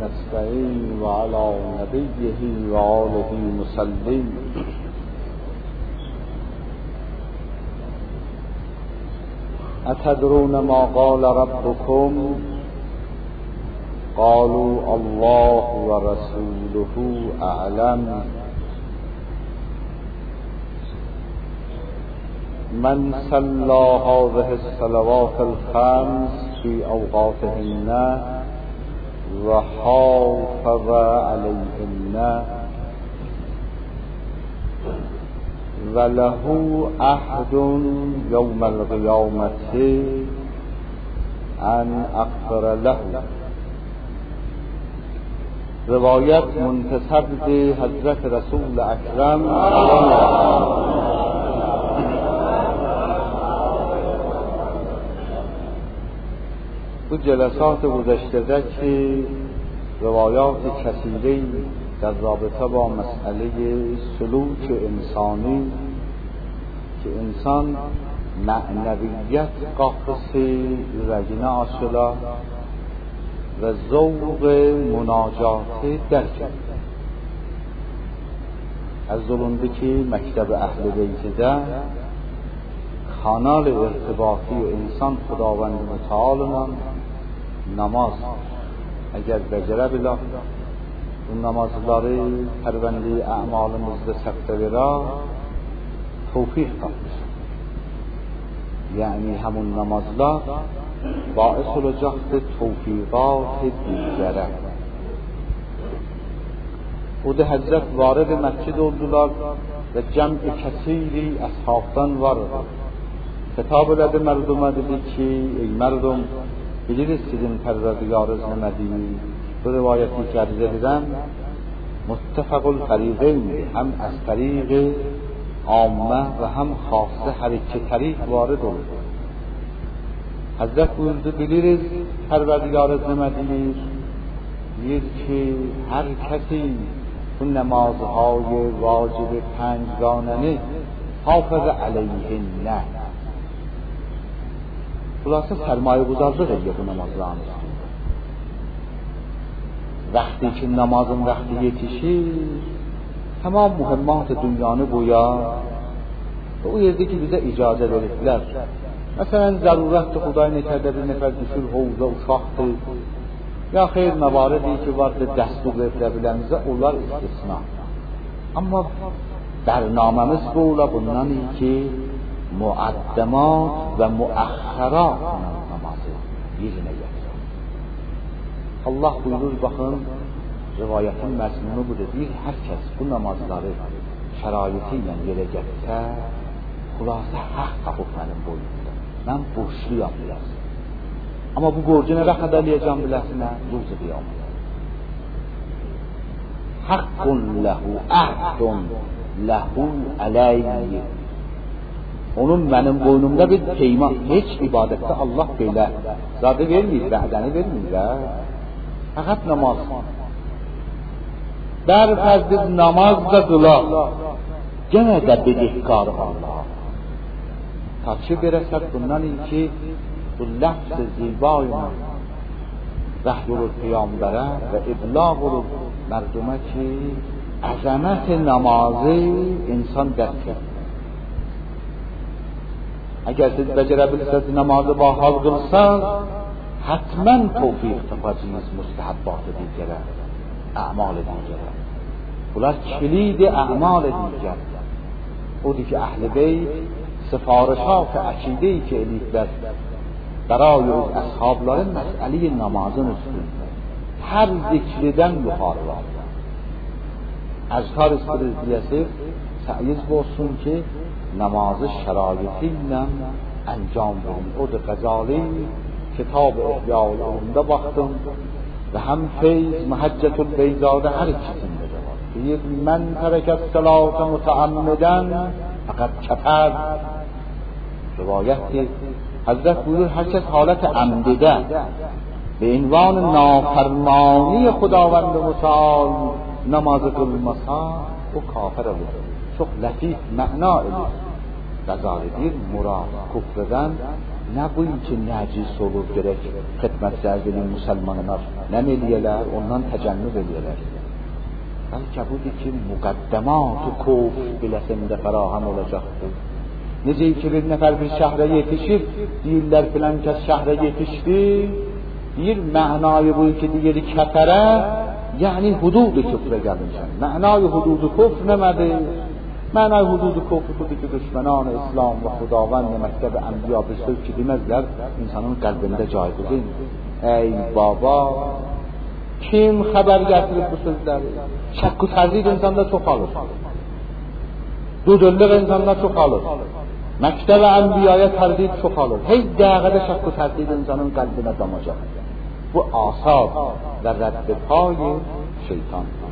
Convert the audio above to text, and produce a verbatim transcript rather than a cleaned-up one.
نستعين وعلى نبيه وآله مسلم. أتدرون ما قال ربكم؟ قالوا الله ورسوله أعلم. من صلى هذه الصلوات الخمس في أوقاتهن وحافظ عليهن وله عهد يوم القيامة أن أغفر له. روایت منتسب به حضرت رسول اکرم تو جلسات گذشته که روایات کثیری در رابطه با مسئله سلوک انسانی که انسان معنویت قاقسی رجنه آشلا و ذوق مناجات درک از ظلمده که مکتب اهل بیت ده کانال ارتباطی انسان خداوند متعال نماز اگر بجره بلا اون نمازلاری پرونده اعمالمızda سخته را توفیق قبلش یعنی همون نمازلا باعث لجخت توفیقات دیگره. خود حضرت وارد مسجد oldular و جمع کثیری اصحابتان وارد خطاب لده مردم dedi ki ey مردم biliriz sizin پروردگارınız مدینی. bu روایتی که عرضه دیدم متفق الفریقین هم از طریق عامه و هم خاصه هر iki طریق وارد oldu. حضرت buyurdu biliriz پروردگارınız مدینی دید که هر کسی bu نمازهای واجب پنجگانه حافظ علیهن خلاصه سرمایه گذارده دیگه bu namazlarını. وقتی که namazın وقتی yetişir tamam mühimmat dünyanı boya ve o yerde ki bize icazə verirler. Mesela zarurətdir Xuday nəkərdə bir nəfər düşür hovza uşaqdır ya xeyr məvaridi ki vardır dəstur verilə bilənizə onlar istisna. Amma برنامه‌مız bu ola bundan iyi ki muaddəmat və müəxxərat namazı yerinə gətirir. Allah buyurur baxın rivayetin məzmunu budur. Deyir hər kəs bu namazları şəraiti ilə yerə gətirsə xülasə haqq tapıb mənim boynumda. Mən borçluyam biraz. Amma bu borcu nə vaxt ödəyəcəm biləsinə? Ruzu qiyamət. Haqqun lehu ahdun lehu aleyhi. Onun mənim boynumda bir peyman. Heç ibadətdə Allah belə zadı vermir, vədəni vermir. Fəqət namaz. Bər fəzdir namaz da qılar. Gene də bedihkarı Allah. Taçı verəsək bundan iyi ki bu lafz zibایına vəhy olur Peyğəmbərə və iblag olur mərdumə ki əzəmət namazı insan dərk edir. Əgər siz becərə bilsəz namazı ba hal qılsaz həttmən tevfiq tapacağınız müstəhəbbat-ı digərə, ə'mal-ı digərə. Bunlar kilid ə'mal دیگر. اودی که اهل بیت سفارشات عقیده‌ای که الیدlər برای öz ashabların məsələ namazın üstündə hər zikridən yuxarı aldı. Əzkar istirizdiyəsi təyiz olsun ki namazı şəraiti ilə انجام verin. O da Gazali kitab İhya ulum'da baxdım və həm Feyz Muhəccətül Beyzada hər ikisində də var. Deyir mən tərəkət salatı mütəammidən fəqət kəfər. Rivayətdir. Hazret buyurur هر کس حالت عمدده به عنوان نافرمانی خداوند متعال نماز قلمسا o kafir olur. Çok latif, ma'na olur. Gazali bir murad, kufreden Nəqul ki, nəcis olur gerək xidmət zərgili müsəlmanlar nəməliyələr, ondan təcənnüb eləyələr. Bəlkə budur ki, müqəddəmat-ı kufr biləsində fərahəm olacaqdır. Necə ki, bir nəfər bir şəhrə yetişir, deyirlər filan kəs şəhrə yetişdi, deyir, mənayı bu ki, deyir kəfərə, yəni hudud-u küfrə gəlmişən. Mənayı hudud-u küfr nəmədir? Mənayı hudud-u küfr budur ki, düşmənan İslam və xudavənd məktəb ənbiya bir söz ki, deməzlər, insanın qəlbində caydığın. Ey baba, kim xəbər gətirib bu sözləri? Şəkk-ü tərdid insanda çoxalır. Dudurluq insanda çoxalır. Məktəb ənbiyaya tərdid çoxalır. Heç dəqiqədə şəkk-ü tərdid insanın qəlbinə damacaq. Bu asab və rədd payı şeytan.